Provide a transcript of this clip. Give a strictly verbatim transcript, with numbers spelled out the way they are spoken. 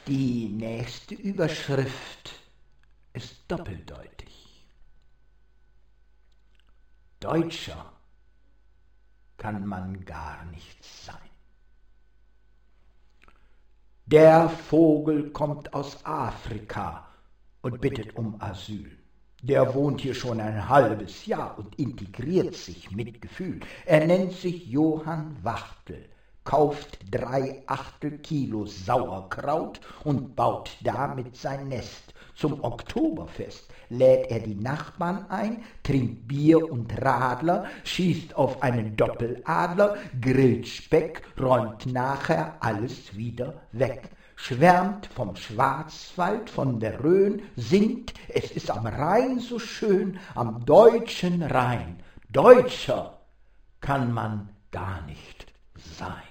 Die nächste Überschrift ist doppeldeutig. Deutscher kann man gar nicht sein. Der Vogel kommt aus Afrika und bittet um Asyl. Der wohnt hier schon ein halbes Jahr und integriert sich mit Gefühl. Er nennt sich Johann Wachtel, kauft drei Achtel Kilo Sauerkraut und baut damit sein Nest. Zum Oktoberfest lädt er die Nachbarn ein, trinkt Bier und Radler, schießt auf einen Doppeladler, grillt Speck, räumt nachher alles wieder weg. Schwärmt vom Schwarzwald, von der Rhön, singt, es ist am Rhein so schön, am deutschen Rhein. Deutscher kann man gar nicht sein.